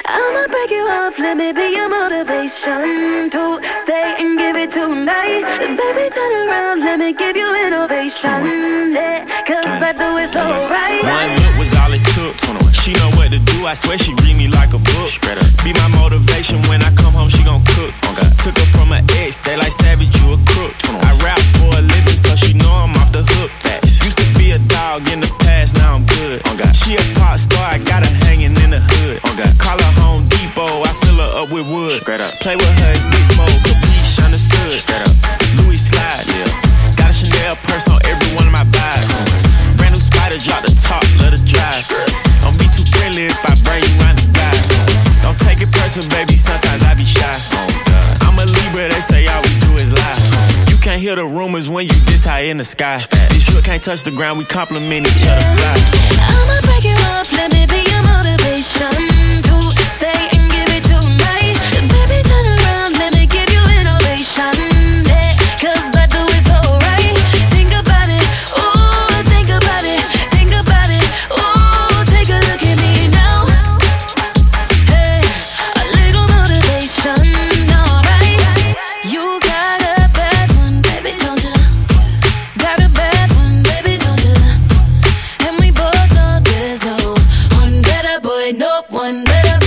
I'ma break you off, let me be your motivation to stay and give it tonight. Baby, turn around, let me give you innovation. Yeah, cause I do it so right. One look was all it took. She know what to do, I swear she read me like a book. Be my motivation when I come home, she gon' cook. Took her from an ex, they like Savage, you a crook. I rap for a living, so she know I'm off the hook. Used to be a dog in the past, now I'm good. She a pop star, I got her hanging in the hood. Call her Home Depot, I fill her up with wood. Play with her, it's Big Smoke, Capiche, understood. Louis slides, got a Chanel purse on every one of my buys. Brand new Spider, drop the top, let her drive. Don't be too friendly if I bring you round the guy. Don't take it personal, baby, sometimes I be shy. I'm a Libra, they say all we do is lie. You can't hear the rumors when you this high in the sky. This shit can't touch the ground, we compliment each other. Fly. I'ma break you off, let me be your motivation to stay and give it tonight. Baby, turn around, let me give you innovation. Yeah, cause I do it so right. Think about it, ooh, think about it, think about it, ooh, take a look at me now. Hey, a little motivation, alright. You got a bad one, baby, don't you? Got a bad one, baby, don't you? And we both know there's no one better, boy, no one better.